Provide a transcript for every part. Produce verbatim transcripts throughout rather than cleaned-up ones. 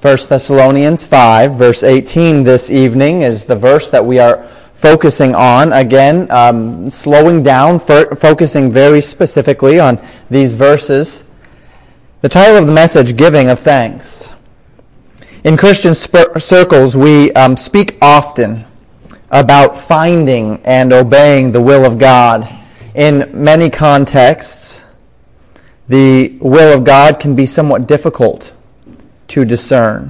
First Thessalonians five, verse eighteen this evening is the verse that we are focusing on. Again, um, slowing down, fo- focusing very specifically on these verses. The title of the message, Giving of Thanks. In Christian sp- circles, we um, speak often about finding and obeying the will of God. In many contexts, the will of God can be somewhat difficult to discern.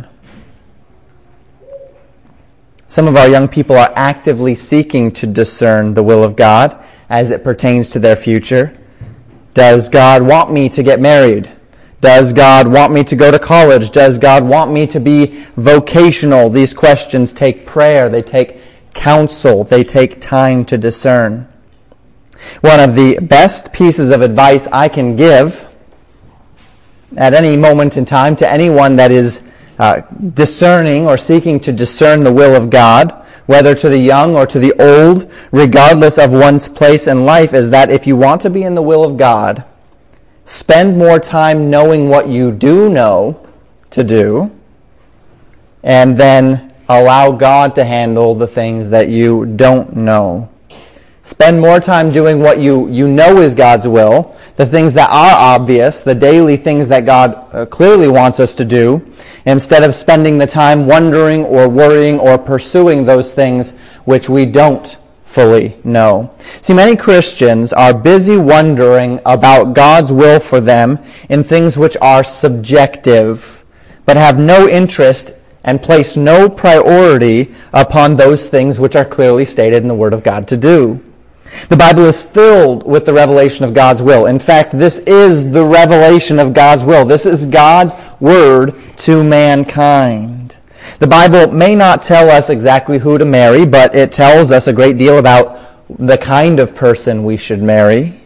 Some of our young people are actively seeking to discern the will of God as it pertains to their future. Does God want me to get married? Does God want me to go to college? Does God want me to be vocational? These questions take prayer, they take counsel, they take time to discern. One of the best pieces of advice I can give at any moment in time to anyone that is uh, discerning or seeking to discern the will of God, whether to the young or to the old, regardless of one's place in life, is that if you want to be in the will of God, spend more time knowing what you do know to do, and then allow God to handle the things that you don't know. Spend more time doing what you, you know is God's will, the things that are obvious, the daily things that God uh, clearly wants us to do, instead of spending the time wondering or worrying or pursuing those things which we don't fully know. See, many Christians are busy wondering about God's will for them in things which are subjective, but have no interest and place no priority upon those things which are clearly stated in the Word of God to do. The Bible is filled with the revelation of God's will. In fact, this is the revelation of God's will. This is God's word to mankind. The Bible may not tell us exactly who to marry, but it tells us a great deal about the kind of person we should marry.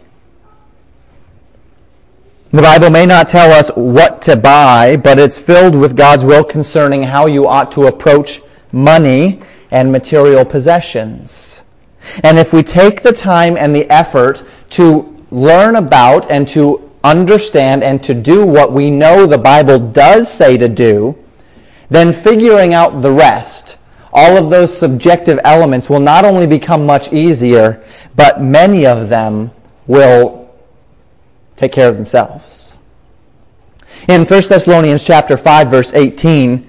The Bible may not tell us what to buy, but it's filled with God's will concerning how you ought to approach money and material possessions. And if we take the time and the effort to learn about and to understand and to do what we know the Bible does say to do, then figuring out the rest, all of those subjective elements, will not only become much easier, but many of them will take care of themselves. In First Thessalonians chapter five, verse eighteen,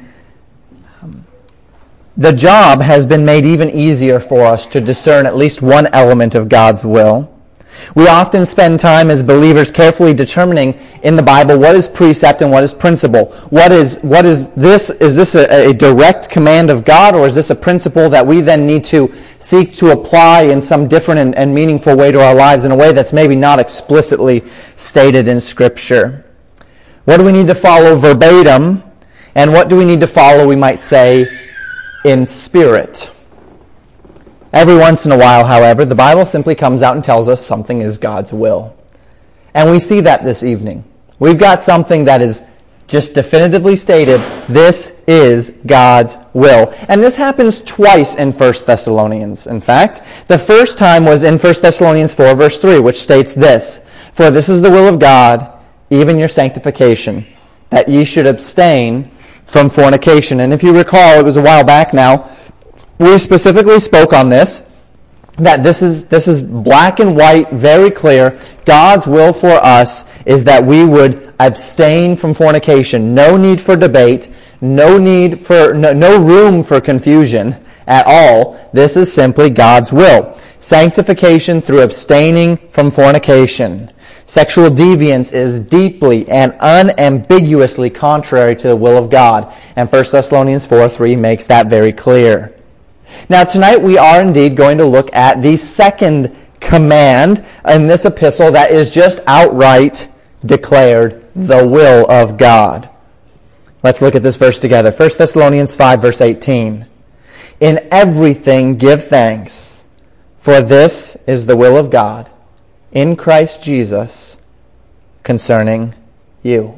the job has been made even easier for us to discern at least one element of God's will. We often spend time as believers carefully determining in the Bible what is precept and what is principle. What is what is this? Is this a, a direct command of God, or is this a principle that we then need to seek to apply in some different and, and meaningful way to our lives in a way that's maybe not explicitly stated in Scripture? What do we need to follow verbatim, and what do we need to follow, we might say, in spirit? Every once in a while, however, the Bible simply comes out and tells us something is God's will. And we see that this evening. We've got something that is just definitively stated, this is God's will. And this happens twice in First Thessalonians, in fact. The first time was in First Thessalonians four, verse three, which states this: "For this is the will of God, even your sanctification, that ye should abstain from fornication." And if you recall, it was a while back now, we specifically spoke on this, that this is this is black and white, very clear. God's will for us is that we would abstain from fornication. No need for debate, no need for no, no room for confusion at all. This is simply God's will. Sanctification through abstaining from fornication. Sexual deviance is deeply and unambiguously contrary to the will of God, and First Thessalonians four three makes that very clear. Now tonight we are indeed going to look at the second command in this epistle that is just outright declared the will of God. Let's look at this verse together. First Thessalonians five, verse eighteen. "In everything give thanks, for this is the will of God in Christ Jesus concerning you."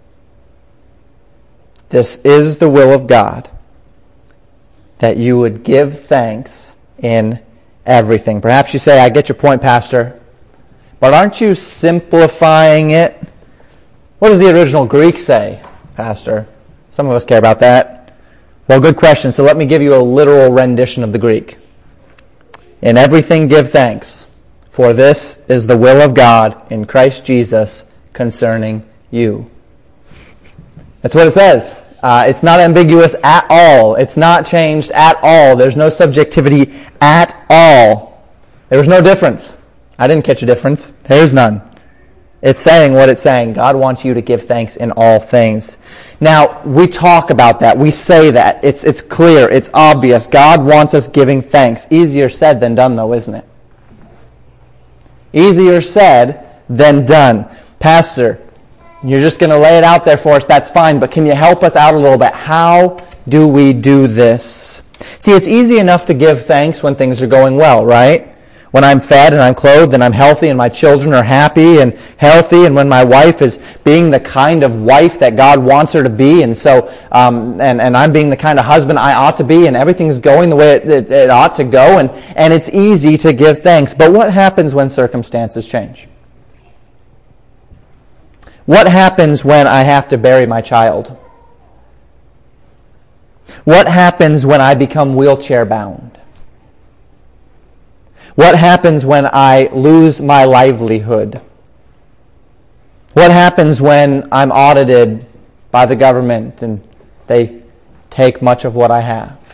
This is the will of God, that you would give thanks in everything. Perhaps you say, "I get your point, Pastor, but aren't you simplifying it?" What does the original Greek say, Pastor? Some of us care about that. Well, good question. So let me give you a literal rendition of the Greek. In everything give thanks, for this is the will of God in Christ Jesus concerning you. That's what it says. Uh, it's not ambiguous at all. It's not changed at all. There's no subjectivity at all. There was no difference. I didn't catch a difference. There's none. It's saying what it's saying. God wants you to give thanks in all things. Now, we talk about that. We say that. It's it's clear. It's obvious. God wants us giving thanks. Easier said than done, though, isn't it? Easier said than done. Pastor, you're just going to lay it out there for us. That's fine. But can you help us out a little bit? How do we do this? See, it's easy enough to give thanks when things are going well, right? When I'm fed and I'm clothed and I'm healthy and my children are happy and healthy, and when my wife is being the kind of wife that God wants her to be, and so um, and, and I'm being the kind of husband I ought to be, and everything's going the way it, it, it ought to go, and, and it's easy to give thanks. But what happens when circumstances change? What happens when I have to bury my child? What happens when I become wheelchair bound? What happens when I lose my livelihood? What happens when I'm audited by the government and they take much of what I have?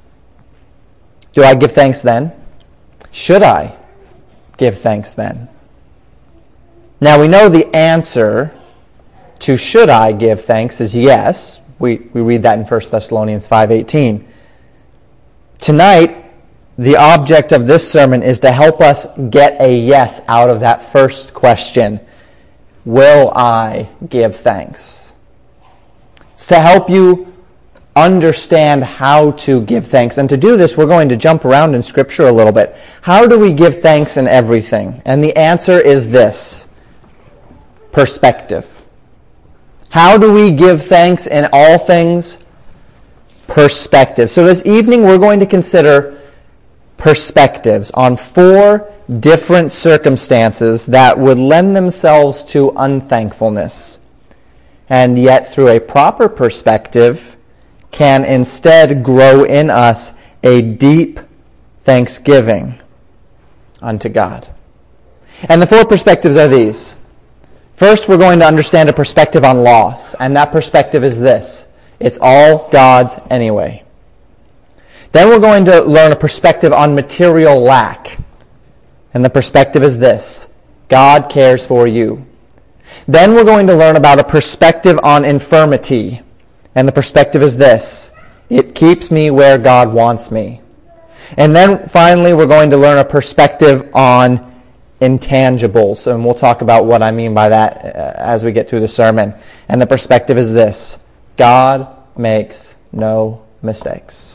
Do I give thanks then? Should I give thanks then? Now we know the answer to should I give thanks is yes. We, we read that in First Thessalonians five eighteen. Tonight, the object of this sermon is to help us get a yes out of that first question. Will I give thanks? It's to help you understand how to give thanks. And to do this, we're going to jump around in Scripture a little bit. How do we give thanks in everything? And the answer is this: perspective. How do we give thanks in all things? Perspective. So this evening we're going to consider perspectives on four different circumstances that would lend themselves to unthankfulness, and yet through a proper perspective can instead grow in us a deep thanksgiving unto God. And the four perspectives are these. First, we're going to understand a perspective on loss, and that perspective is this: it's all God's anyway. Then we're going to learn a perspective on material lack. And the perspective is this: God cares for you. Then we're going to learn about a perspective on infirmity. And the perspective is this: it keeps me where God wants me. And then finally we're going to learn a perspective on intangibles. And we'll talk about what I mean by that as we get through the sermon. And the perspective is this: God makes no mistakes.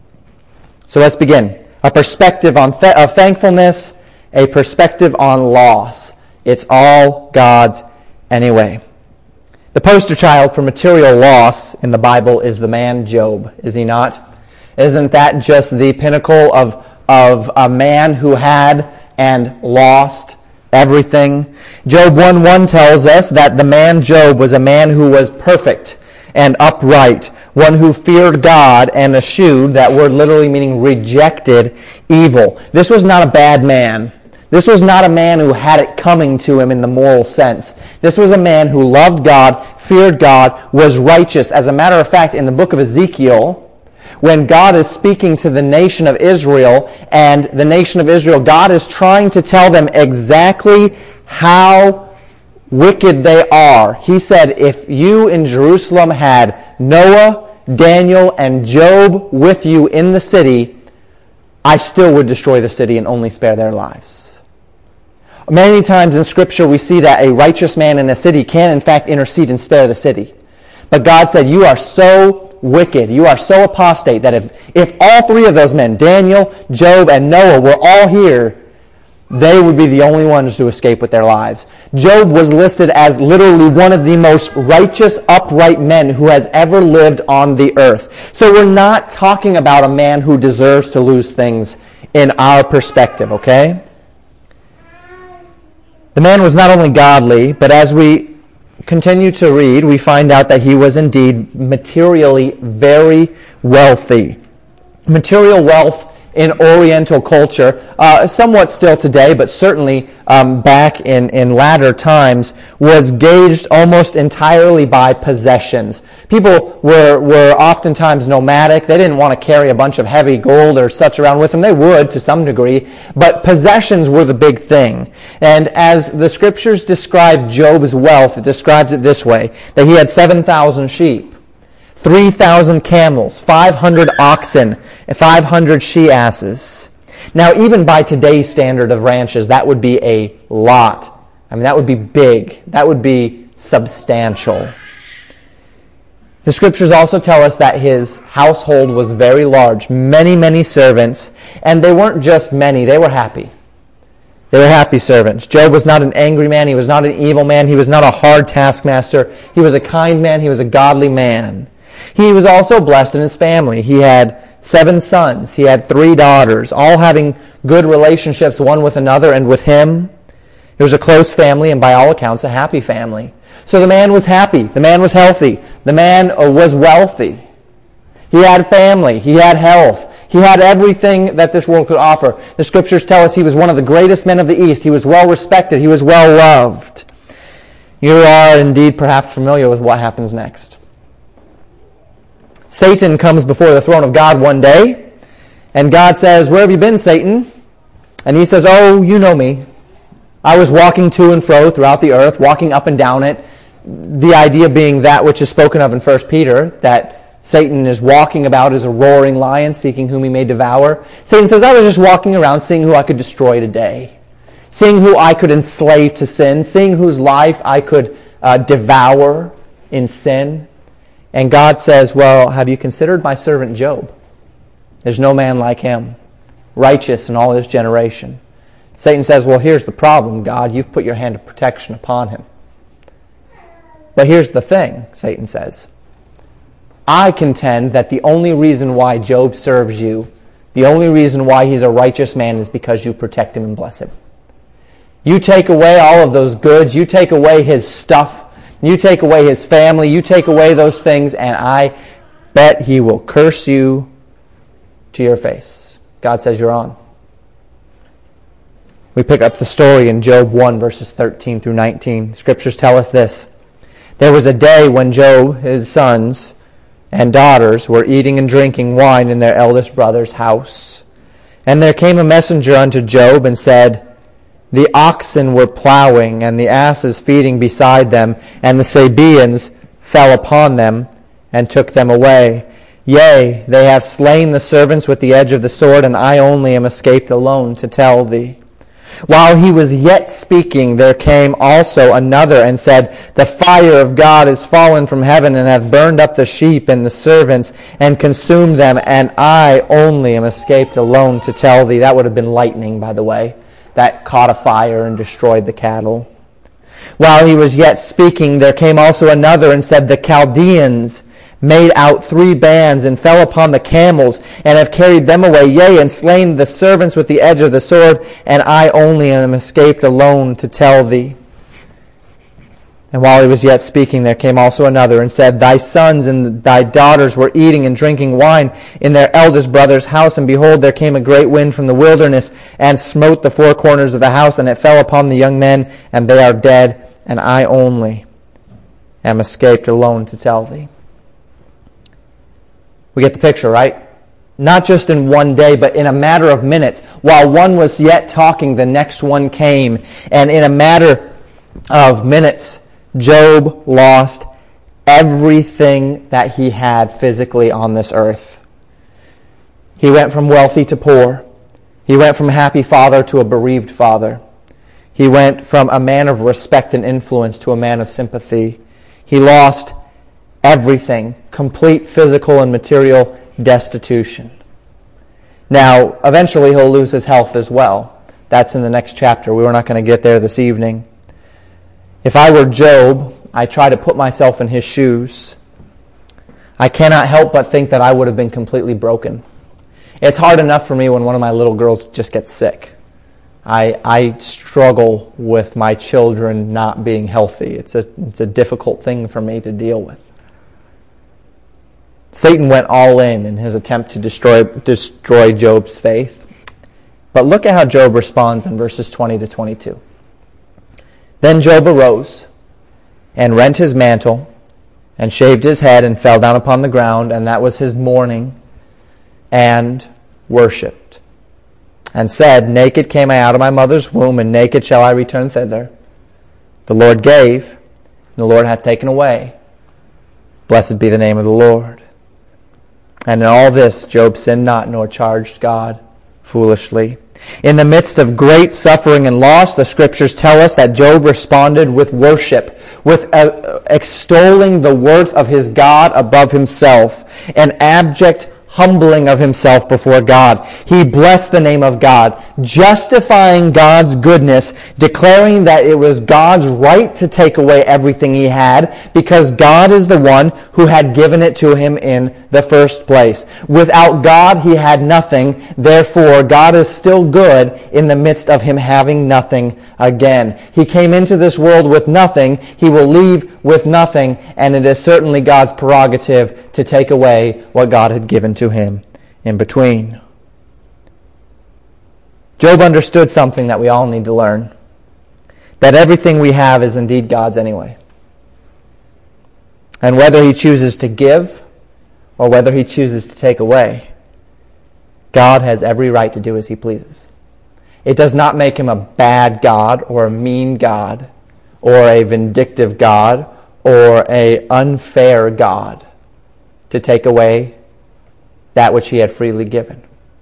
So let's begin. A perspective on th- of thankfulness, a perspective on loss. It's all God's anyway. The poster child for material loss in the Bible is the man Job, is he not? Isn't that just the pinnacle of, of a man who had and lost everything? Job one one tells us that the man Job was a man who was perfect and upright, one who feared God and eschewed, that word literally meaning rejected, evil. This was not a bad man. This was not a man who had it coming to him in the moral sense. This was a man who loved God, feared God, was righteous. As a matter of fact, in the book of Ezekiel, when God is speaking to the nation of Israel, and the nation of Israel, God is trying to tell them exactly how wicked they are. He said, if you in Jerusalem had Noah, Daniel, and Job with you in the city, I still would destroy the city and only spare their lives. Many times in Scripture we see that a righteous man in a city can in fact intercede and spare the city. But God said, you are so wicked, you are so apostate, that if, if all three of those men, Daniel, Job, and Noah, were all here, they would be the only ones to escape with their lives. Job was listed as literally one of the most righteous, upright men who has ever lived on the earth. So we're not talking about a man who deserves to lose things in our perspective, okay? The man was not only godly, but as we continue to read, we find out that he was indeed materially very wealthy. Material wealth in Oriental culture, uh, somewhat still today, but certainly um, back in, in latter times, was gauged almost entirely by possessions. People were, were oftentimes nomadic. They didn't want to carry a bunch of heavy gold or such around with them. They would to some degree, but possessions were the big thing. And as the Scriptures describe Job's wealth, it describes it this way, that he had seven thousand sheep, three thousand camels, five hundred oxen, and five hundred she-asses. Now, even by today's standard of ranches, that would be a lot. I mean, that would be big. That would be substantial. The Scriptures also tell us that his household was very large, many, many servants, and they weren't just many, they were happy. They were happy servants. Job was not an angry man. He was not an evil man. He was not a hard taskmaster. He was a kind man. He was a godly man. He was also blessed in his family. He had seven sons. He had three daughters, all having good relationships one with another and with him. It was a close family and by all accounts a happy family. So the man was happy. The man was healthy. The man was wealthy. He had family. He had health. He had everything that this world could offer. The Scriptures tell us he was one of the greatest men of the East. He was well respected. He was well loved. You are indeed perhaps familiar with what happens next. Satan comes before the throne of God one day, and God says, "Where have you been, Satan?" And he says, "Oh, you know me. I was walking to and fro throughout the earth, walking up and down it." The idea being that which is spoken of in First Peter, that Satan is walking about as a roaring lion, seeking whom he may devour. Satan says, "I was just walking around, seeing who I could destroy today, seeing who I could enslave to sin, seeing whose life I could uh, devour in sin." And God says, "Well, have you considered my servant Job? There's no man like him, righteous in all his generation." Satan says, "Well, here's the problem, God. You've put your hand of protection upon him." But here's the thing, Satan says. I contend that the only reason why Job serves you, the only reason why he's a righteous man is because you protect him and bless him. You take away all of those goods, you take away his stuff, you take away his family, you take away those things, and I bet he will curse you to your face. God says you're on. We pick up the story in Job one, verses thirteen through nineteen. Scriptures tell us this. There was a day when Job, his sons, and daughters were eating and drinking wine in their eldest brother's house. And there came a messenger unto Job and said, "The oxen were plowing, and the asses feeding beside them, and the Sabaeans fell upon them, and took them away. Yea, they have slain the servants with the edge of the sword, and I only am escaped alone to tell thee." While he was yet speaking, there came also another and said, "The fire of God is fallen from heaven, and hath burned up the sheep and the servants, and consumed them, and I only am escaped alone to tell thee." That would have been lightning, by the way, that caught a fire and destroyed the cattle. While he was yet speaking, there came also another and said, "The Chaldeans made out three bands, and fell upon the camels, and have carried them away, yea, and slain the servants with the edge of the sword, and I only am escaped alone to tell thee." And while he was yet speaking, there came also another, and said, "Thy sons and thy daughters were eating and drinking wine in their eldest brother's house, and behold, there came a great wind from the wilderness, and smote the four corners of the house, and it fell upon the young men, and they are dead, and I only am escaped alone to tell thee." We get the picture, right? Not just in one day, but in a matter of minutes. While one was yet talking, the next one came. And in a matter of minutes, Job lost everything that he had physically on this earth. He went from wealthy to poor. He went from happy father to a bereaved father. He went from a man of respect and influence to a man of sympathy. He lost everything, complete physical and material destitution. Now, eventually he'll lose his health as well. That's in the next chapter. We were not going to get there this evening. If I were Job, I try to put myself in his shoes. I cannot help but think that I would have been completely broken. It's hard enough for me when one of my little girls just gets sick. I, I struggle with my children not being healthy. It's a, it's a difficult thing for me to deal with. Satan went all in in his attempt to destroy, destroy Job's faith. But look at how Job responds in verses twenty to twenty-two. Then Job arose and rent his mantle and shaved his head and fell down upon the ground, and that was his mourning, and worshipped, and said, Naked came I out of my mother's womb, and naked shall I return thither. The Lord gave, and the Lord hath taken away. Blessed be the name of the Lord. And in all this Job sinned not, nor charged God foolishly. In the midst of great suffering and loss, the Scriptures tell us that Job responded with worship, with uh, extolling the worth of his God above himself, an abject humbling of himself before God. He blessed the name of God, justifying God's goodness, declaring that it was God's right to take away everything he had because God is the one who had given it to him in the first place. Without God, he had nothing. Therefore, God is still good in the midst of him having nothing again. He came into this world with nothing. He will leave with nothing, and it is certainly God's prerogative to take away what God had given to him in between. Job understood something that we all need to learn, that everything we have is indeed God's anyway. And whether he chooses to give or whether he chooses to take away, God has every right to do as he pleases. It does not make him a bad God or a mean God or a vindictive God or an unfair God to take away that which he had freely given.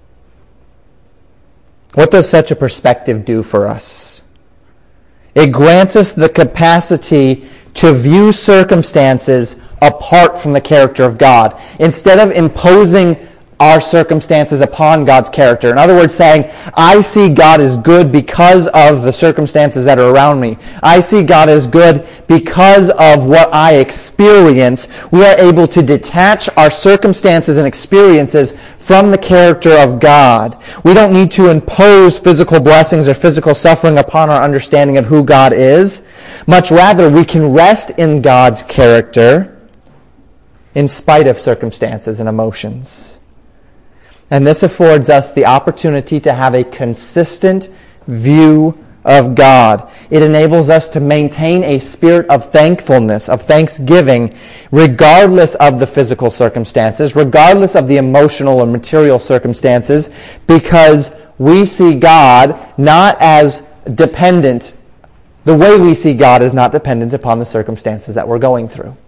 What does such a perspective do for us? It grants us the capacity to view circumstances apart from the character of God, instead of imposing our circumstances upon God's character. In other words, saying, I see God as good because of the circumstances that are around me. I see God as good because of what I experience. We are able to detach our circumstances and experiences from the character of God. We don't need to impose physical blessings or physical suffering upon our understanding of who God is. Much rather, we can rest in God's character in spite of circumstances and emotions. And this affords us the opportunity to have a consistent view of God. It enables us to maintain a spirit of thankfulness, of thanksgiving, regardless of the physical circumstances, regardless of the emotional or material circumstances, because we see God not as dependent. The way we see God is not dependent upon the circumstances that we're going through.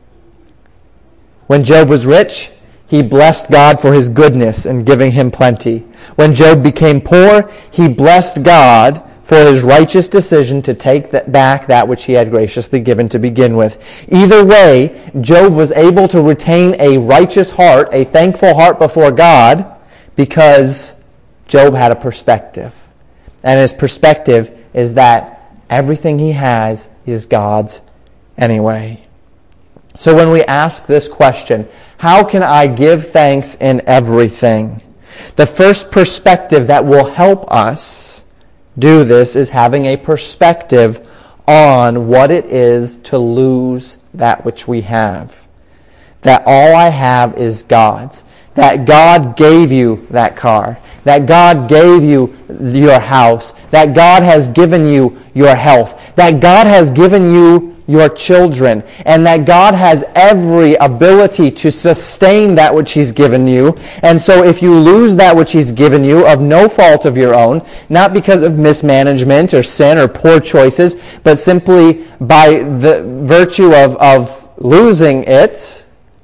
When Job was rich, he blessed God for his goodness in giving him plenty. When Job became poor, he blessed God for his righteous decision to take that back that which he had graciously given to begin with. Either way, Job was able to retain a righteous heart, a thankful heart before God, because Job had a perspective. And his perspective is that everything he has is God's anyway. So when we ask this question, how can I give thanks in everything? The first perspective that will help us do this is having a perspective on what it is to lose that which we have. That all I have is God's. That God gave you that car. That God gave you your house. That God has given you your health. That God has given you your children, and that God has every ability to sustain that which he's given you. And so if you lose that which he's given you of no fault of your own, not because of mismanagement or sin or poor choices, but simply by the virtue of, of losing it,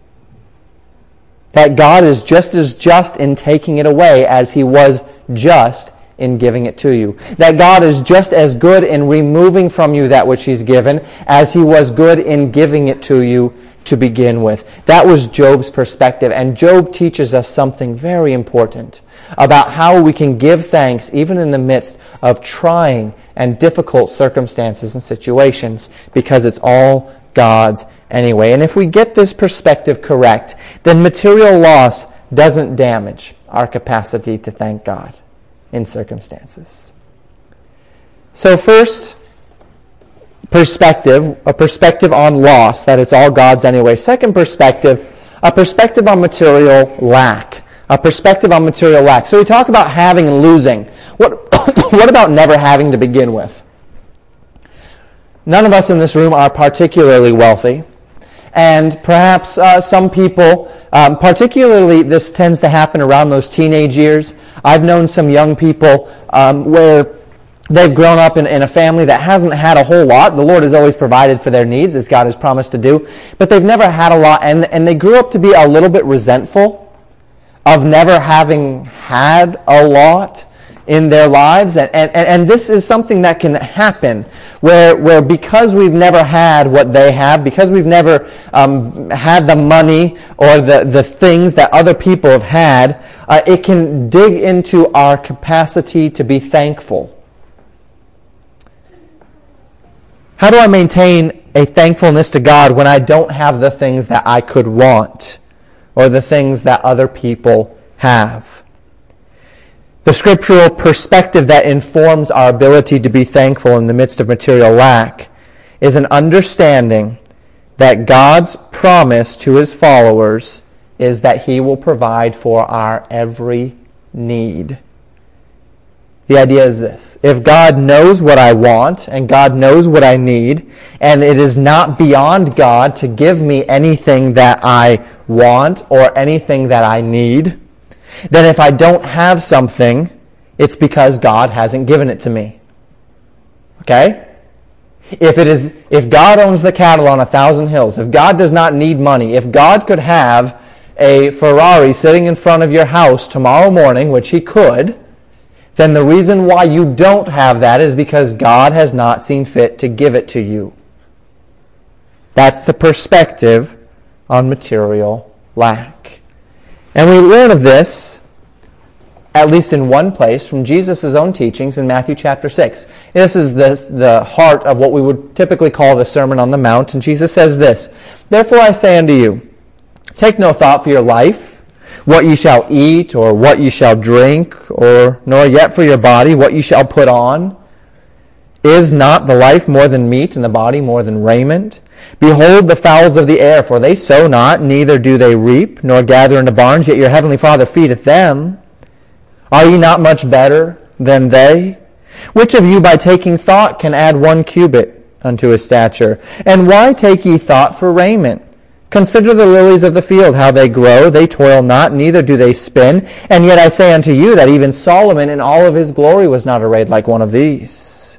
that God is just as just in taking it away as he was just in giving it to you. That God is just as good in removing from you that which he's given as he was good in giving it to you to begin with. That was Job's perspective. And Job teaches us something very important about how we can give thanks even in the midst of trying and difficult circumstances and situations, because it's all God's anyway. And if we get this perspective correct, then material loss doesn't damage our capacity to thank God in circumstances. So first, perspective, a perspective on loss, that it's all God's anyway. Second perspective, a perspective on material lack. A perspective on material lack. So we talk about having and losing. What, what about never having to begin with? None of us in this room are particularly wealthy. And perhaps uh, some people, um, particularly this tends to happen around those teenage years. I've known some young people um, where they've grown up in, in a family that hasn't had a whole lot. The Lord has always provided for their needs, as God has promised to do. But they've never had a lot, and, and they grew up to be a little bit resentful of never having had a lot in their lives. And, and, and this is something that can happen where, where because we've never had what they have, because we've never um, had the money or the, the things that other people have had, uh, it can dig into our capacity to be thankful. How do I maintain a thankfulness to God when I don't have the things that I could want or the things that other people have? The scriptural perspective that informs our ability to be thankful in the midst of material lack is an understanding that God's promise to His followers is that He will provide for our every need. The idea is this: if God knows what I want and God knows what I need, and it is not beyond God to give me anything that I want or anything that I need, then if I don't have something, it's because God hasn't given it to me. Okay? If it is, if God owns the cattle on a thousand hills, if God does not need money, if God could have a Ferrari sitting in front of your house tomorrow morning, which He could, then the reason why you don't have that is because God has not seen fit to give it to you. That's the perspective on material lack. And we learn of this, at least in one place, from Jesus' own teachings in Matthew chapter six. This is the, the heart of what we would typically call the Sermon on the Mount. And Jesus says this: "Therefore I say unto you, take no thought for your life, what ye shall eat, or what ye shall drink, or nor yet for your body, what ye shall put on. Is not the life more than meat, and the body more than raiment? Behold the fowls of the air, for they sow not, neither do they reap, nor gather into barns, yet your heavenly Father feedeth them. Are ye not much better than they? Which of you by taking thought can add one cubit unto his stature? And why take ye thought for raiment? Consider the lilies of the field, how they grow. They toil not, neither do they spin. And yet I say unto you that even Solomon in all of his glory was not arrayed like one of these.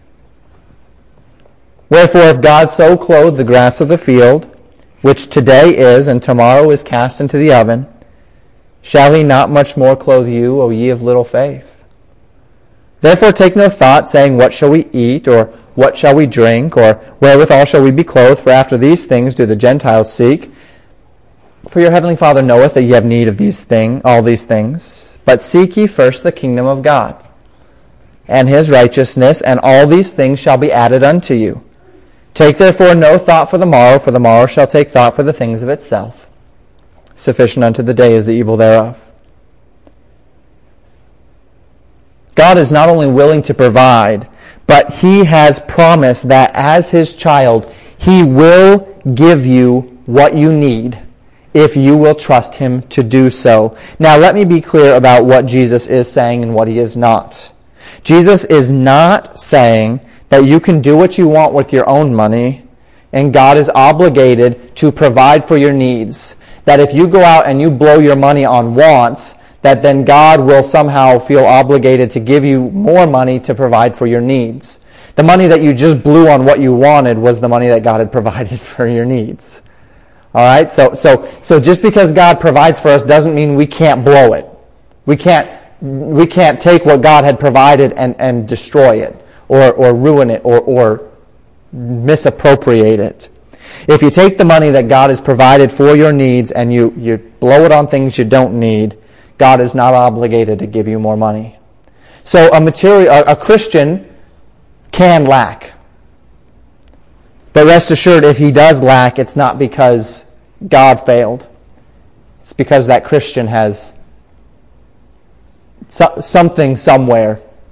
Wherefore if God so clothe the grass of the field, which today is and tomorrow is cast into the oven, shall He not much more clothe you, O ye of little faith? Therefore take no thought, saying, what shall we eat, or what shall we drink, or wherewithal shall we be clothed? For after these things do the Gentiles seek. For your heavenly Father knoweth that ye have need of these things, all these things. But seek ye first the kingdom of God, and His righteousness, and all these things shall be added unto you. Take therefore no thought for the morrow, for the morrow shall take thought for the things of itself. Sufficient unto the day is the evil thereof." God is not only willing to provide, but He has promised that as His child, He will give you what you need if you will trust Him to do so. Now, let me be clear about what Jesus is saying and what He is not. Jesus is not saying that you can do what you want with your own money and God is obligated to provide for your needs. That if you go out and you blow your money on wants, that then God will somehow feel obligated to give you more money to provide for your needs. The money that you just blew on what you wanted was the money that God had provided for your needs. All right? So so so just because God provides for us doesn't mean we can't blow it. We can't we can't take what God had provided and, and destroy it or, or ruin it or, or misappropriate it. If you take the money that God has provided for your needs and you, you blow it on things you don't need, God is not obligated to give you more money. So a material, a, a Christian can lack. But rest assured, if he does lack, it's not because God failed. It's because that Christian has so, something somewhere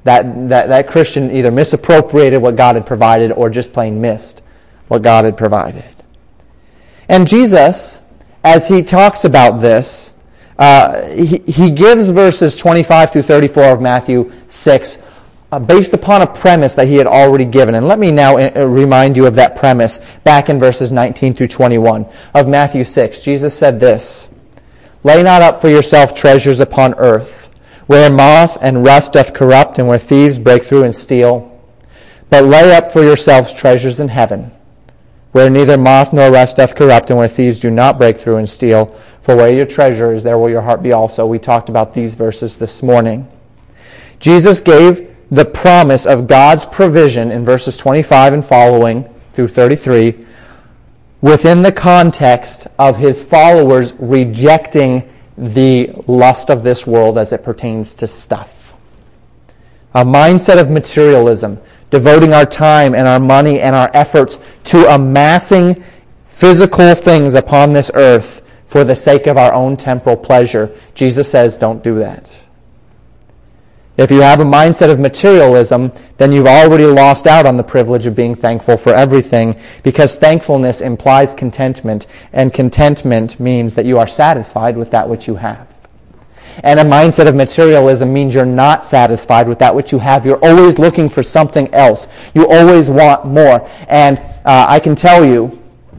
That, that, that Christian either misappropriated what God had provided or just plain missed what God had provided. And Jesus, as he talks about this, uh, he, he gives verses twenty-five through thirty-four of Matthew six uh, based upon a premise that he had already given. And let me now uh, remind you of that premise back in verses nineteen through twenty-one of Matthew six. Jesus said this, "Lay not up for yourself treasures upon earth, where moth and rust doth corrupt, and where thieves break through and steal. But lay up for yourselves treasures in heaven, where neither moth nor rust doth corrupt, and where thieves do not break through and steal. For where your treasure is, there will your heart be also." We talked about these verses this morning. Jesus gave the promise of God's provision in verses twenty-five and following through thirty-three within the context of his followers rejecting the lust of this world as it pertains to stuff. A mindset of materialism, devoting our time and our money and our efforts to amassing physical things upon this earth for the sake of our own temporal pleasure. Jesus says, don't do that. If you have a mindset of materialism, then you've already lost out on the privilege of being thankful for everything, because thankfulness implies contentment, and contentment means that you are satisfied with that which you have. And a mindset of materialism means you're not satisfied with that which you have. You're always looking for something else. You always want more. And uh, I can tell you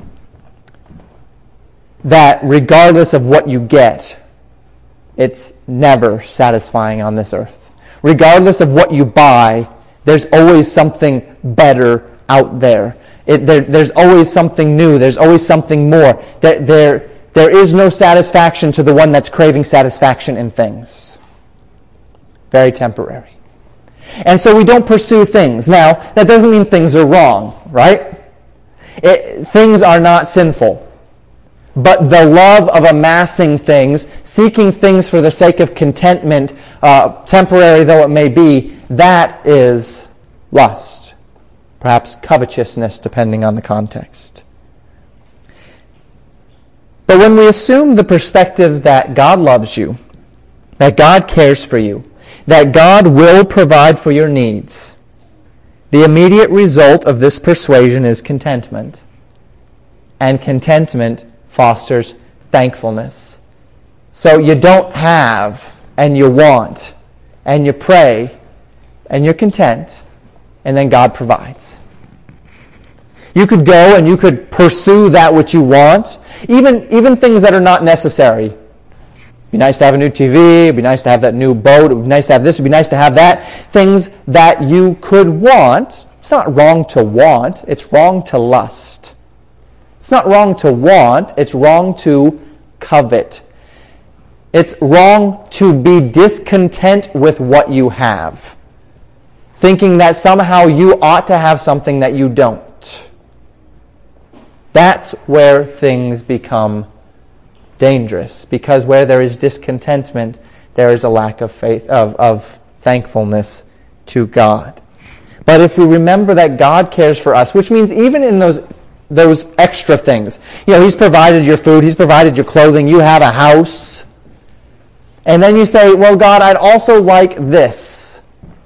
that regardless of what you get, it's never satisfying on this earth. Regardless of what you buy, there's always something better out there. It, there there's always something new. There's always something more. There, there, there is no satisfaction to the one that's craving satisfaction in things. Very temporary. And so we don't pursue things. Now, that doesn't mean things are wrong, right? It, things are not sinful. But the love of amassing things, seeking things for the sake of contentment, uh, temporary though it may be, that is lust. Perhaps covetousness, depending on the context. But when we assume the perspective that God loves you, that God cares for you, that God will provide for your needs, the immediate result of this persuasion is contentment. And contentment fosters thankfulness. So you don't have, and you want, and you pray, and you're content, and then God provides. You could go and you could pursue that which you want, even, even things that are not necessary. It'd be nice to have a new T V, it'd be nice to have that new boat, it would be nice to have this, it'd be nice to have that. Things that you could want. It's not wrong to want, it's wrong to lust. It's not wrong to want, it's wrong to covet. It's wrong to be discontent with what you have, thinking that somehow you ought to have something that you don't. That's where things become dangerous, because where there is discontentment, there is a lack of faith, of, of thankfulness to God. But if we remember that God cares for us, which means even in those those extra things. You know, He's provided your food, He's provided your clothing, you have a house. And then you say, well, God, I'd also like this.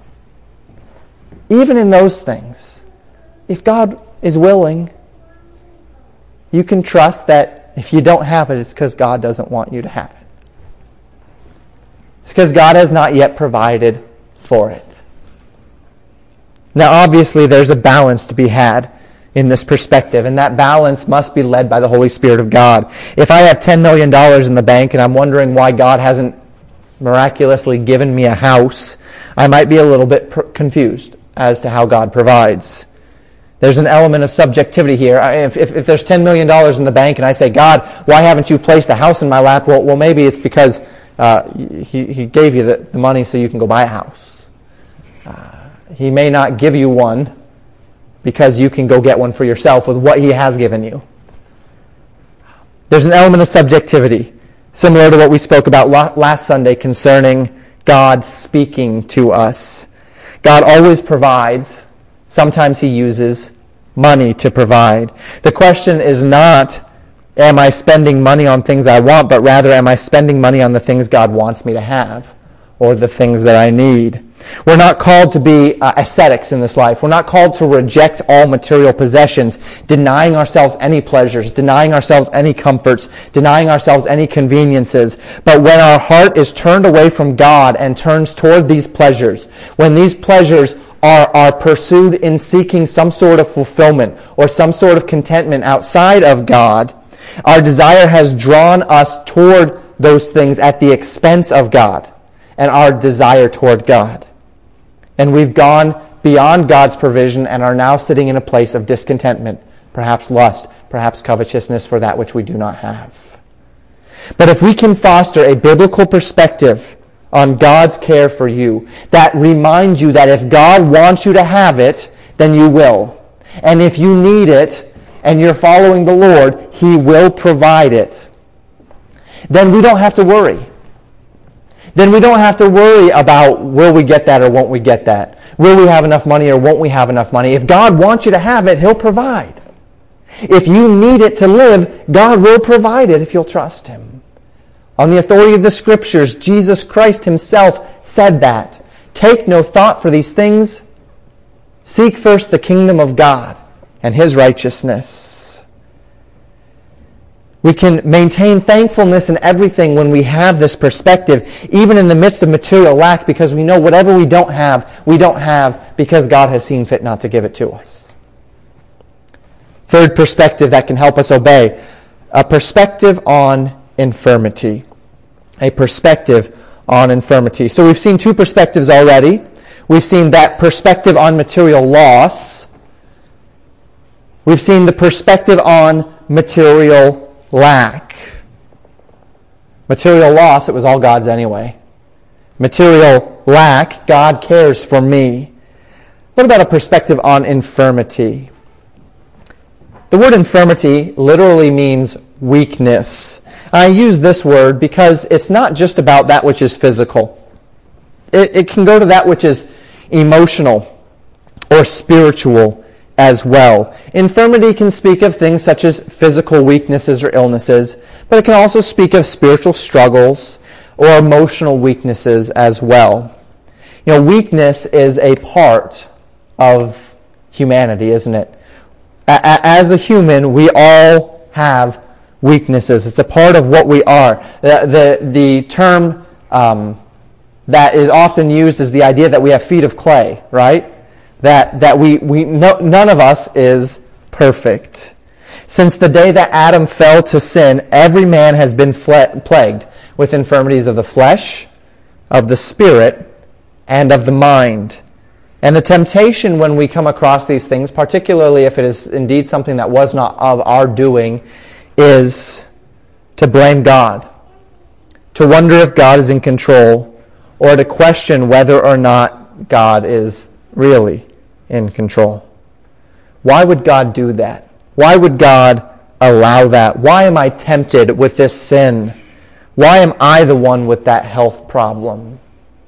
Even in those things, if God is willing, you can trust that if you don't have it, it's because God doesn't want you to have it. It's because God has not yet provided for it. Now, obviously, there's a balance to be had in this perspective, and that balance must be led by the Holy Spirit of God. If I have ten million dollars in the bank and I'm wondering why God hasn't miraculously given me a house, I might be a little bit per- confused as to how God provides. There's an element of subjectivity here. If, if, if there's ten million dollars in the bank and I say, God, why haven't you placed a house in my lap? Well, well maybe it's because uh, he, he gave you the, the money so you can go buy a house. Uh, he may not give you one because you can go get one for yourself with what He has given you. There's an element of subjectivity, similar to what we spoke about last Sunday concerning God speaking to us. God always provides. Sometimes He uses money to provide. The question is not, am I spending money on things I want, but rather, am I spending money on the things God wants me to have, or the things that I need? We're not called to be uh, ascetics in this life. We're not called to reject all material possessions, denying ourselves any pleasures, denying ourselves any comforts, denying ourselves any conveniences. But when our heart is turned away from God and turns toward these pleasures, when these pleasures are, are pursued in seeking some sort of fulfillment or some sort of contentment outside of God, our desire has drawn us toward those things at the expense of God and our desire toward God. And we've gone beyond God's provision and are now sitting in a place of discontentment, perhaps lust, perhaps covetousness for that which we do not have. But if we can foster a biblical perspective on God's care for you, that reminds you that if God wants you to have it, then you will. And if you need it and you're following the Lord, He will provide it. Then we don't have to worry. Then we don't have to worry about will we get that or won't we get that. Will we have enough money or won't we have enough money? If God wants you to have it, He'll provide. If you need it to live, God will provide it if you'll trust Him. On the authority of the Scriptures, Jesus Christ Himself said that. Take no thought for these things. Seek first the kingdom of God and His righteousness. We can maintain thankfulness in everything when we have this perspective, even in the midst of material lack, because we know whatever we don't have, we don't have because God has seen fit not to give it to us. Third perspective that can help us obey, a perspective on infirmity. A perspective on infirmity. So we've seen two perspectives already. We've seen that perspective on material loss. We've seen the perspective on material lack. Material loss, it was all God's anyway. Material lack, God cares for me. What about a perspective on infirmity? The word infirmity literally means weakness. I use this word because it's not just about that which is physical. It, it can go to that which is emotional or spiritual as well. Infirmity can speak of things such as physical weaknesses or illnesses, but it can also speak of spiritual struggles or emotional weaknesses as well. You know, weakness is a part of humanity, isn't it? As a human, we all have weaknesses. It's a part of what we are. The, the, the term um, that is often used is the idea that we have feet of clay, right? That that we, we no, none of us is perfect. Since the day that Adam fell to sin, every man has been fle- plagued with infirmities of the flesh, of the spirit, and of the mind. And the temptation when we come across these things, particularly if it is indeed something that was not of our doing, is to blame God, to wonder if God is in control, or to question whether or not God is really in control. Why would God do that? Why would God allow that? Why am I tempted with this sin? Why am I the one with that health problem?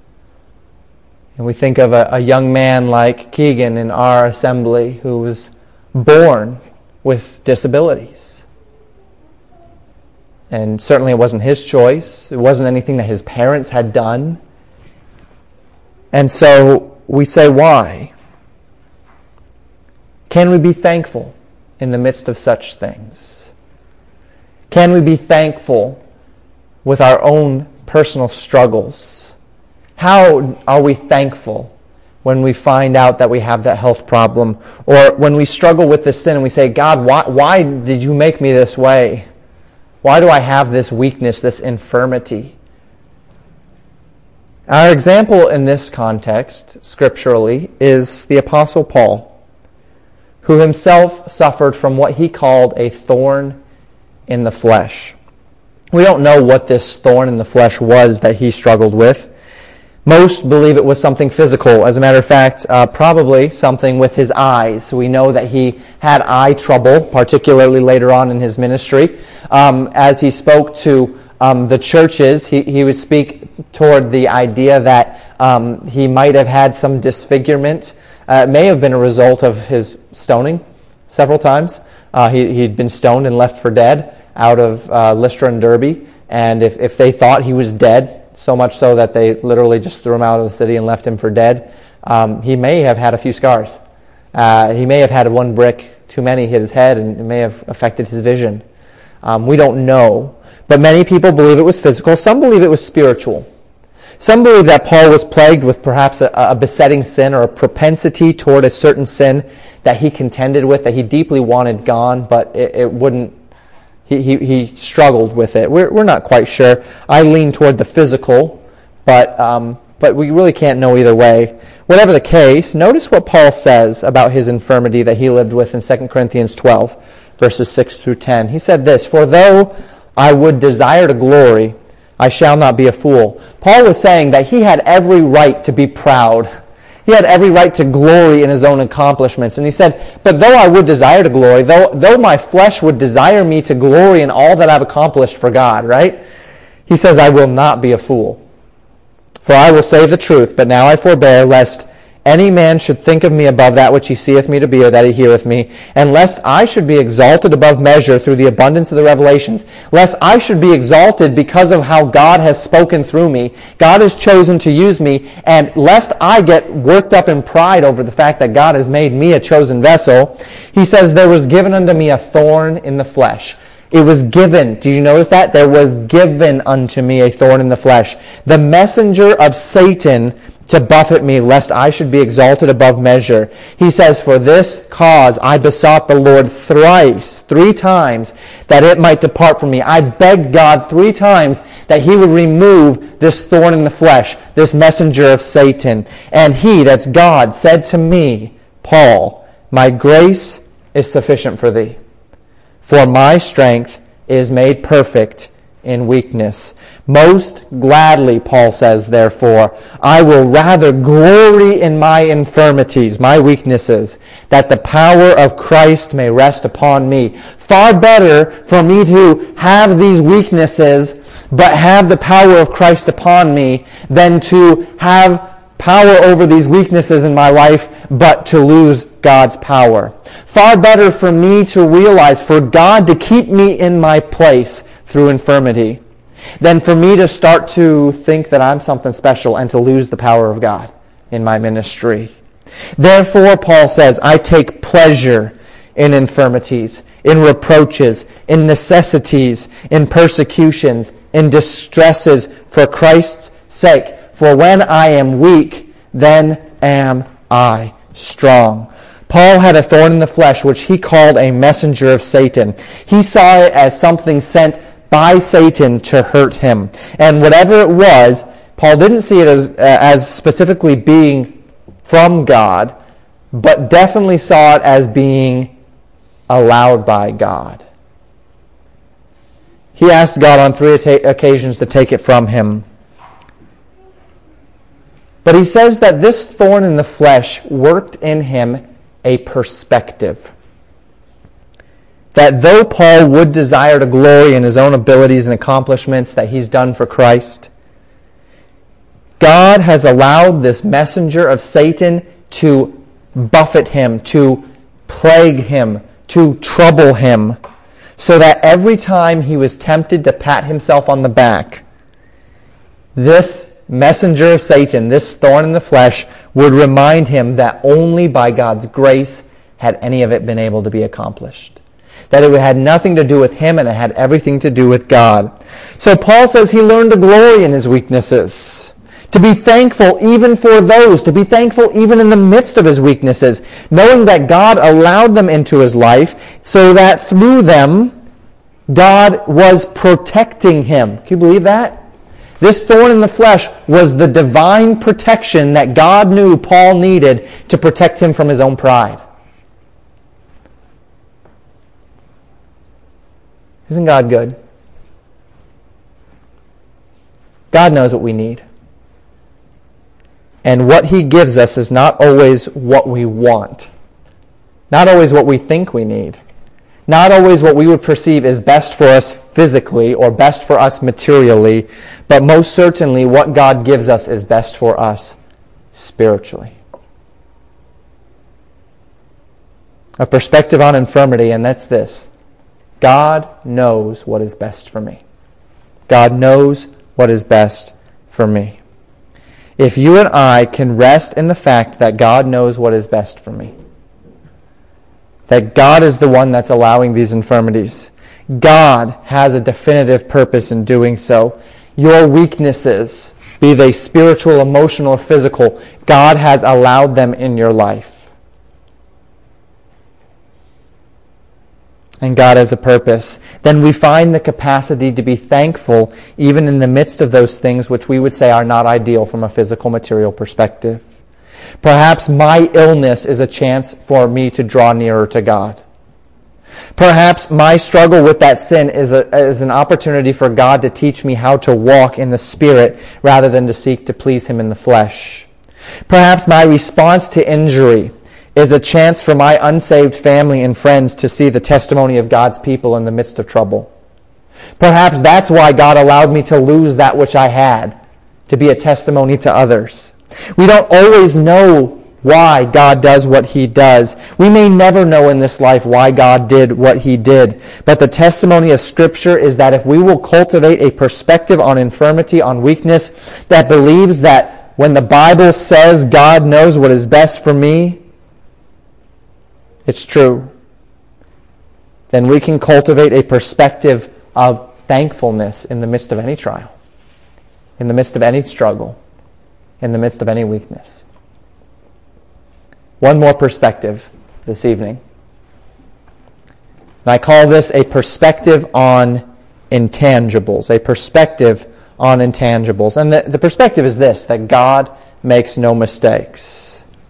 And we think of a, a young man like Keegan in our assembly who was born with disabilities. And certainly it wasn't his choice. It wasn't anything that his parents had done. And so we say, why? Can we be thankful in the midst of such things? Can we be thankful with our own personal struggles? How are we thankful when we find out that we have that health problem? Or when we struggle with this sin and we say, God, why, why did you make me this way? Why do I have this weakness, this infirmity? Our example in this context, scripturally, is the Apostle Paul, who himself suffered from what he called a thorn in the flesh. We don't know what this thorn in the flesh was that he struggled with. Most believe it was something physical. As a matter of fact, uh, probably something with his eyes. We know that he had eye trouble, particularly later on in his ministry. Um, as he spoke to um, the churches, he, he would speak toward the idea that um, he might have had some disfigurement. Uh, it may have been a result of his stoning several times. Uh, he, he'd been stoned and left for dead out of uh, Lystra and Derbe. And if, if they thought he was dead, so much so that they literally just threw him out of the city and left him for dead. Um, he may have had a few scars. Uh, he may have had one brick too many hit his head, and it may have affected his vision. Um, we don't know. But many people believe it was physical. Some believe it was spiritual. Some believe that Paul was plagued with perhaps a, a besetting sin or a propensity toward a certain sin that he contended with, that he deeply wanted gone, but it, it wouldn't, he, he, he struggled with it. We're, we're not quite sure. I lean toward the physical, but, um, but we really can't know either way. Whatever the case, notice what Paul says about his infirmity that he lived with in Second Corinthians twelve, verses six through ten. He said this, "For though I would desire to glory, I shall not be a fool." Paul was saying that he had every right to be proud. He had every right to glory in his own accomplishments. And he said, but though I would desire to glory, though, though my flesh would desire me to glory in all that I've accomplished for God, right? He says, I will not be a fool. For I will say the truth, but now I forbear, lest any man should think of me above that which he seeth me to be, or that he heareth me, and lest I should be exalted above measure through the abundance of the revelations, lest I should be exalted because of how God has spoken through me, God has chosen to use me, and lest I get worked up in pride over the fact that God has made me a chosen vessel. He says, there was given unto me a thorn in the flesh. It was given. Do you notice that? There was given unto me a thorn in the flesh. The messenger of Satan to buffet me, lest I should be exalted above measure. He says, for this cause I besought the Lord thrice, three times, that it might depart from me. I begged God three times that he would remove this thorn in the flesh, this messenger of Satan. And he, that's God, said to me, Paul, my grace is sufficient for thee, for my strength is made perfect in weakness. Most gladly, Paul says, therefore, I will rather glory in my infirmities, my weaknesses, that the power of Christ may rest upon me. Far better for me to have these weaknesses, but have the power of Christ upon me, than to have power over these weaknesses in my life, but to lose God's power. Far better for me to realize, for God to keep me in my place through infirmity, than for me to start to think that I'm something special and to lose the power of God in my ministry. Therefore, Paul says, I take pleasure in infirmities, in reproaches, in necessities, in persecutions, in distresses for Christ's sake. For when I am weak, then am I strong. Paul had a thorn in the flesh, which he called a messenger of Satan. He saw it as something sent by Satan to hurt him. And whatever it was, Paul didn't see it as, uh, as specifically being from God, but definitely saw it as being allowed by God. He asked God on three occasions to take it from him. But he says that this thorn in the flesh worked in him a perspective. That though Paul would desire to glory in his own abilities and accomplishments that he's done for Christ, God has allowed this messenger of Satan to buffet him, to plague him, to trouble him, so that every time he was tempted to pat himself on the back, this messenger of Satan, this thorn in the flesh, would remind him that only by God's grace had any of it been able to be accomplished. That it had nothing to do with him and it had everything to do with God. So Paul says he learned to glory in his weaknesses, to be thankful even for those, to be thankful even in the midst of his weaknesses, knowing that God allowed them into his life so that through them God was protecting him. Can you believe that? This thorn in the flesh was the divine protection that God knew Paul needed to protect him from his own pride. Isn't God good? God knows what we need. And what he gives us is not always what we want. Not always what we think we need. Not always what we would perceive as best for us physically or best for us materially, but most certainly what God gives us is best for us spiritually. A perspective on infirmity, and that's this. God knows what is best for me. God knows what is best for me. If you and I can rest in the fact that God knows what is best for me, that God is the one that's allowing these infirmities, God has a definitive purpose in doing so. Your weaknesses, be they spiritual, emotional, or physical, God has allowed them in your life. And God has a purpose. Then we find the capacity to be thankful even in the midst of those things which we would say are not ideal from a physical, material perspective. Perhaps my illness is a chance for me to draw nearer to God. Perhaps my struggle with that sin is, a, is an opportunity for God to teach me how to walk in the Spirit rather than to seek to please Him in the flesh. Perhaps my response to injury is a chance for my unsaved family and friends to see the testimony of God's people in the midst of trouble. Perhaps that's why God allowed me to lose that which I had, to be a testimony to others. We don't always know why God does what He does. We may never know in this life why God did what He did. But the testimony of Scripture is that if we will cultivate a perspective on infirmity, on weakness, that believes that when the Bible says God knows what is best for me, it's true, then we can cultivate a perspective of thankfulness in the midst of any trial, in the midst of any struggle, in the midst of any weakness. One more perspective this evening. And I call this a perspective on intangibles, a perspective on intangibles. And the, the perspective is this, that God makes no mistakes.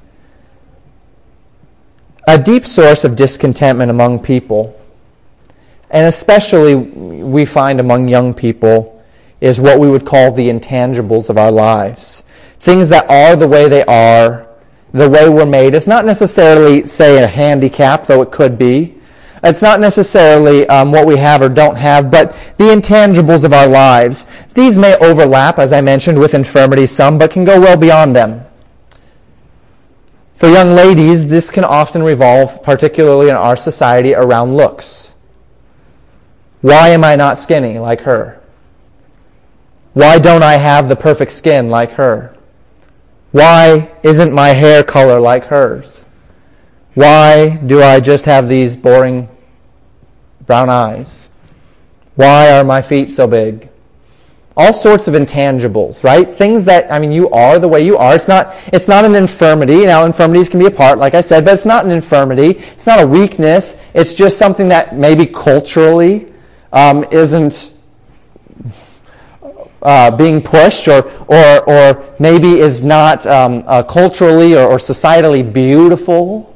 A deep source of discontentment among people, and especially we find among young people, is what we would call the intangibles of our lives. Things that are the way they are, the way we're made. It's not necessarily, say, a handicap, though it could be. It's not necessarily um, what we have or don't have, but the intangibles of our lives. These may overlap, as I mentioned, with infirmity some, but can go well beyond them. For young ladies, this can often revolve, particularly in our society, around looks. Why am I not skinny like her? Why don't I have the perfect skin like her? Why isn't my hair color like hers? Why do I just have these boring brown eyes? Why are my feet so big? All sorts of intangibles, right? Things that, I mean, you are the way you are. It's not, it's not an infirmity. Now, infirmities can be a part, like I said, but it's not an infirmity. It's not a weakness. It's just something that maybe culturally um, isn't uh, being pushed, or or or maybe is not um, uh, culturally or, or societally beautiful.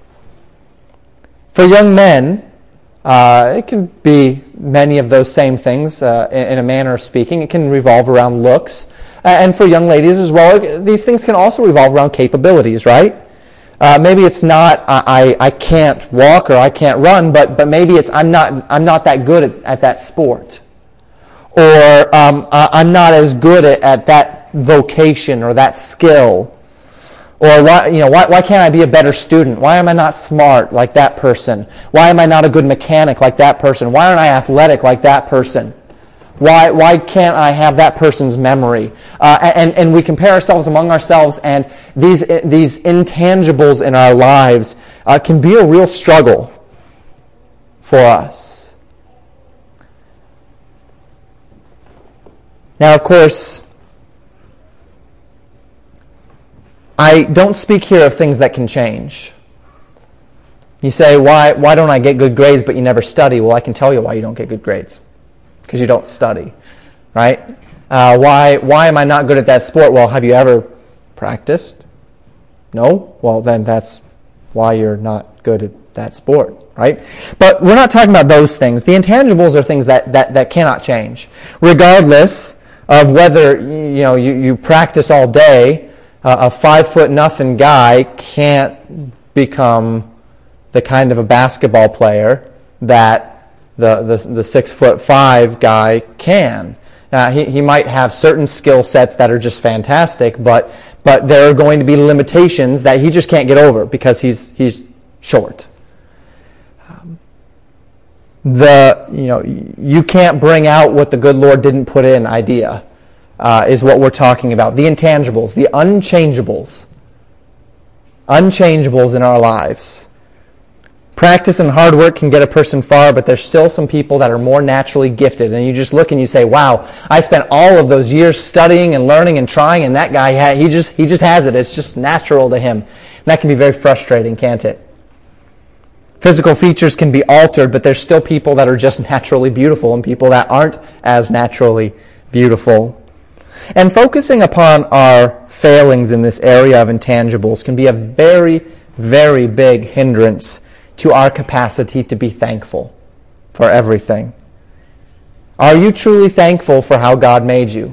For young men, Uh, it can be many of those same things uh, in, in a manner of speaking. It can revolve around looks. Uh, and for young ladies as well, these things can also revolve around capabilities, right? Uh, maybe it's not I, I can't walk or I can't run, but but maybe it's I'm not I'm not that good at, at that sport, or um, I'm not as good at, at that vocation or that skill. Or why, you know, why, why can't I be a better student? Why am I not smart like that person? Why am I not a good mechanic like that person? Why aren't I athletic like that person? Why why can't I have that person's memory? Uh, and and we compare ourselves among ourselves, and these these intangibles in our lives uh, can be a real struggle for us. Now, of course, I don't speak here of things that can change. You say, why why don't I get good grades but you never study? Well, I can tell you why you don't get good grades. Because you don't study, right? Uh, why why am I not good at that sport? Well, have you ever practiced? No? Well, then that's why you're not good at that sport, right? But we're not talking about those things. The intangibles are things that, that, that cannot change. Regardless of whether you know you, you practice all day, Uh, a five-foot-nothing guy can't become the kind of a basketball player that the the, the six-foot-five guy can. Uh, he, he might have certain skill sets that are just fantastic, but but there are going to be limitations that he just can't get over because he's he's short. Um, the you know you can't bring out what the good Lord didn't put in idea. uh, is what we're talking about. The intangibles, the unchangeables. Unchangeables in our lives. Practice and hard work can get a person far, but there's still some people that are more naturally gifted. And you just look and you say, wow, I spent all of those years studying and learning and trying, and that guy, he just he just has it. It's just natural to him. And that can be very frustrating, can't it? Physical features can be altered, but there's still people that are just naturally beautiful and people that aren't as naturally beautiful. And focusing upon our failings in this area of intangibles can be a very, very big hindrance to our capacity to be thankful for everything. Are you truly thankful for how God made you?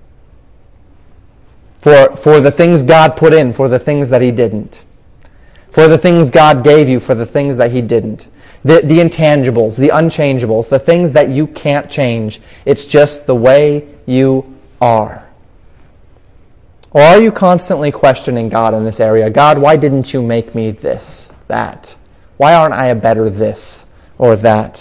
For, for the things God put in, for the things that He didn't. For the things God gave you, for the things that He didn't. The, the intangibles, the unchangeables, the things that you can't change. It's just the way you are. Or are you constantly questioning God in this area? God, why didn't you make me this, that? Why aren't I a better this or that?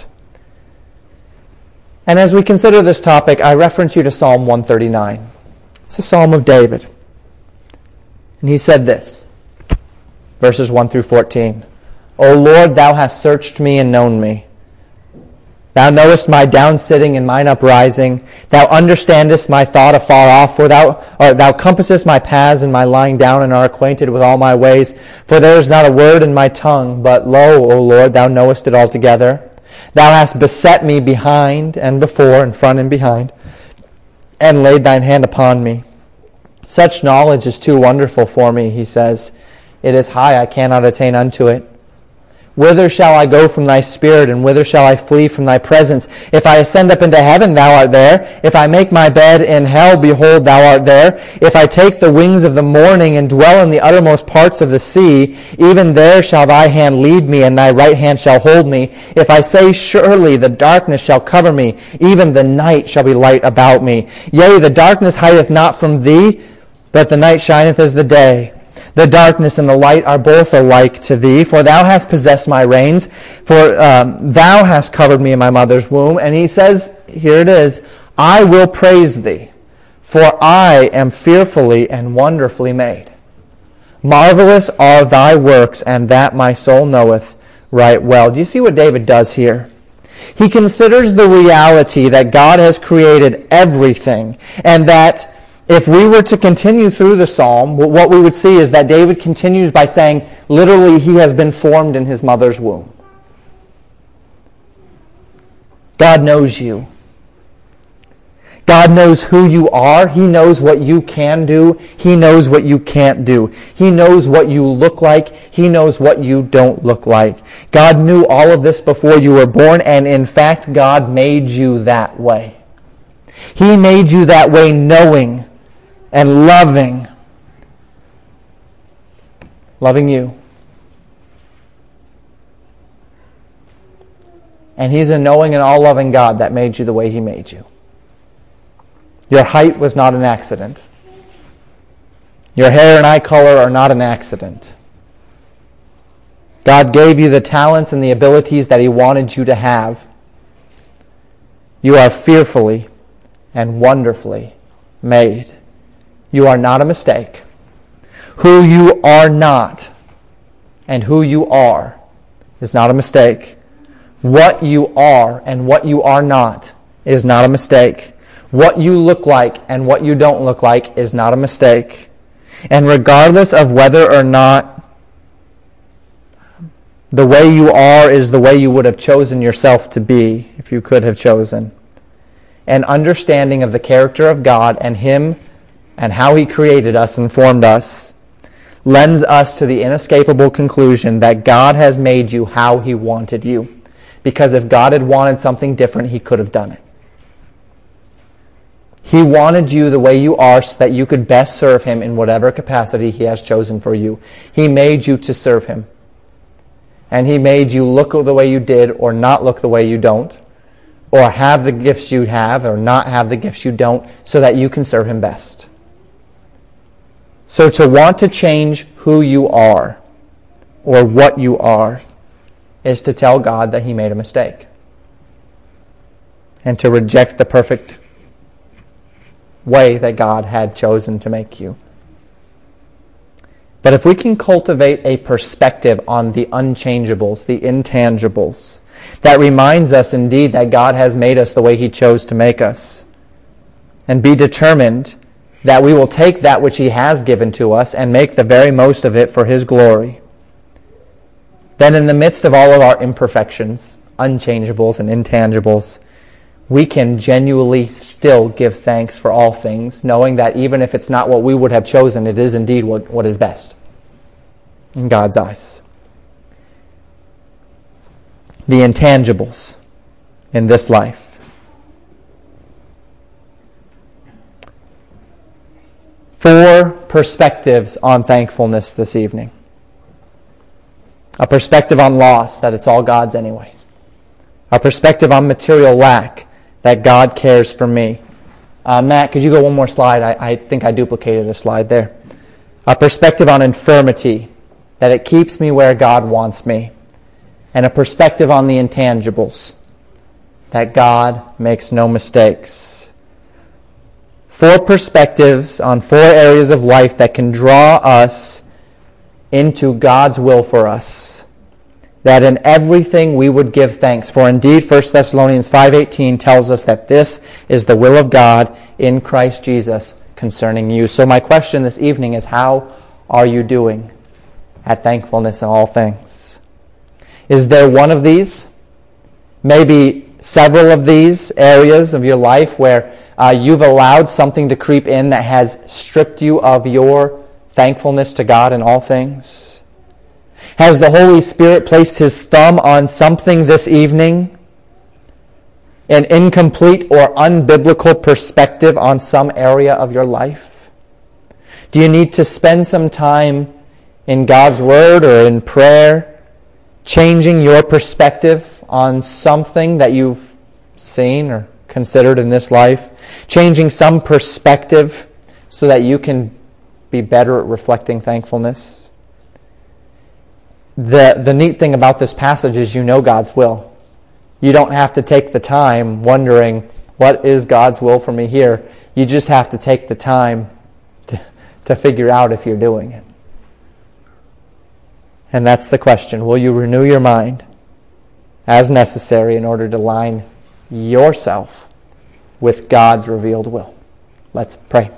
And as we consider this topic, I reference you to Psalm one thirty-nine. It's a Psalm of David. And he said this, verses one through fourteen. O Lord, thou hast searched me and known me. Thou knowest my downsitting and mine uprising. Thou understandest my thought afar off, for thou, or thou compassest my paths and my lying down, and are acquainted with all my ways. For there is not a word in my tongue, but lo, O Lord, thou knowest it altogether. Thou hast beset me behind and before, and front and behind, and laid thine hand upon me. Such knowledge is too wonderful for me, he says. It is high, I cannot attain unto it. Whither shall I go from thy spirit, and whither shall I flee from thy presence? If I ascend up into heaven, thou art there. If I make my bed in hell, behold, thou art there. If I take the wings of the morning and dwell in the uttermost parts of the sea, even there shall thy hand lead me, and thy right hand shall hold me. If I say, surely the darkness shall cover me, even the night shall be light about me. Yea, the darkness hideth not from thee, but the night shineth as the day. The darkness and the light are both alike to thee, for thou hast possessed my reins, for um, thou hast covered me in my mother's womb. And he says, here it is, I will praise thee, for I am fearfully and wonderfully made. Marvelous are thy works, and that my soul knoweth right well. Do you see what David does here? He considers the reality that God has created everything, and that if we were to continue through the psalm, what we would see is that David continues by saying, literally, he has been formed in his mother's womb. God knows you. God knows who you are. He knows what you can do. He knows what you can't do. He knows what you look like. He knows what you don't look like. God knew all of this before you were born, and in fact, God made you that way. He made you that way knowing and loving, loving you. And He's a knowing and all-loving God that made you the way He made you. Your height was not an accident. Your hair and eye color are not an accident. God gave you the talents and the abilities that He wanted you to have. You are fearfully and wonderfully made. You are not a mistake. Who you are not and who you are is not a mistake. What you are and what you are not is not a mistake. What you look like and what you don't look like is not a mistake. And regardless of whether or not the way you are is the way you would have chosen yourself to be, if you could have chosen, an understanding of the character of God and Him and how He created us and formed us lends us to the inescapable conclusion that God has made you how He wanted you. Because if God had wanted something different, He could have done it. He wanted you the way you are so that you could best serve Him in whatever capacity He has chosen for you. He made you to serve Him. And He made you look the way you did or not look the way you don't, or have the gifts you have or not have the gifts you don't, so that you can serve Him best. So to want to change who you are or what you are is to tell God that He made a mistake and to reject the perfect way that God had chosen to make you. But if we can cultivate a perspective on the unchangeables, the intangibles, that reminds us indeed that God has made us the way He chose to make us, and be determined that we will take that which He has given to us and make the very most of it for His glory, then in the midst of all of our imperfections, unchangeables and intangibles, we can genuinely still give thanks for all things, knowing that even if it's not what we would have chosen, it is indeed what, what is best in God's eyes. The intangibles in this life. Four perspectives on thankfulness this evening. A perspective on loss, that it's all God's anyways. A perspective on material lack, that God cares for me. Uh, Matt, could you go one more slide? I, I think I duplicated a slide there. A perspective on infirmity, that it keeps me where God wants me. And a perspective on the intangibles, that God makes no mistakes. Four perspectives on four areas of life that can draw us into God's will for us, that in everything we would give thanks. For indeed, First Thessalonians five eighteen tells us that this is the will of God in Christ Jesus concerning you. So my question this evening is, how are you doing at thankfulness in all things? Is there one of these, maybe several of these areas of your life where uh, you've allowed something to creep in that has stripped you of your thankfulness to God in all things? Has the Holy Spirit placed His thumb on something this evening? An incomplete or unbiblical perspective on some area of your life? Do you need to spend some time in God's Word or in prayer, changing your perspective on something that you've seen or considered in this life? Changing some perspective so that you can be better at reflecting thankfulness? The, the neat thing about this passage is you know God's will. You don't have to take the time wondering, what is God's will for me here? You just have to take the time to, to figure out if you're doing it. And that's the question. Will you renew your mind as necessary in order to line yourself with God's revealed will? Let's pray.